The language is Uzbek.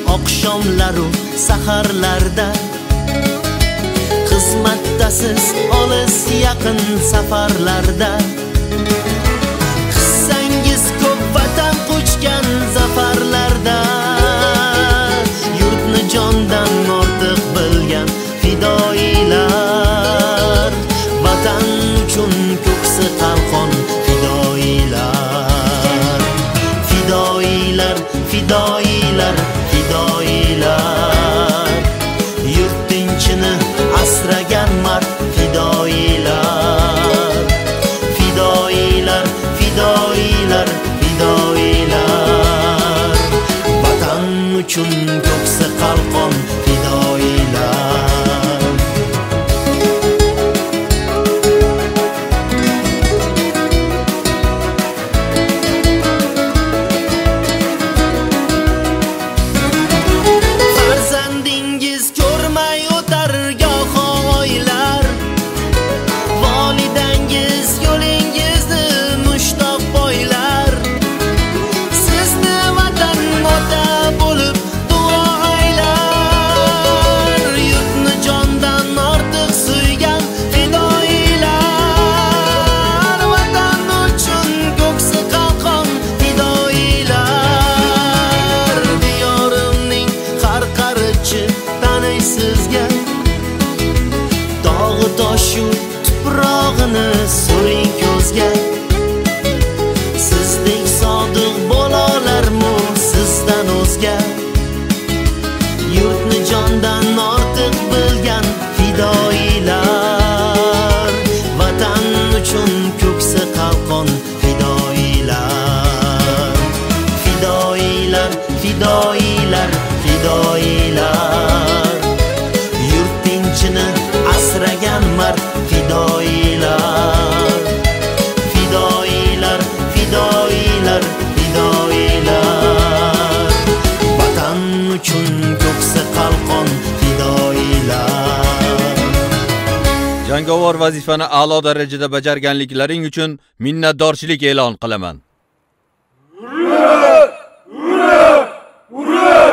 oqshomlaru saharlarda xizmatdasiz olis yaqin safarlarda hissangiz ko'p vatan quchgan zafarlarda yurtni jondan ortiq bilgan fidoilar vatan uchun ko'ksi qalqon fidoilar fidoilar fidoilar fidoilar yurt tinchini asragan mard fidoilar fidoilar fidoilar fidoilar vatan uchun ko'ksi qalqon fidoilar farzandingiz ko'rmay o'tar goho oylar volidangiz yo'lingizni mushtoq boylar sizni vatan ota bo'lib duo aylar yurtni jondan ortiq suygan fidoilar vatan uchun ko'ksi qalqon fidoilar diyorimning har qarichi tanay sizga dog'i toshu tuprog'ini so'ring ko'zga sizdek sodiq bolalarmu sizdan o'zga yurtni jondan ortiq bilgan fidoilar vatan uchun ko'ksi qalqon fidoilar fidoilar fidoilar fidoilar yurt tinchini asragan mard fidoilar fidoilar fidoilar fidoilar vatan uchun ko'ksi qalqon fidoilar jangovar vazifani a'lo darajada bajarganliklaring uchun minnatdorchilik e'lon qilaman. Ura! Ura! Ura!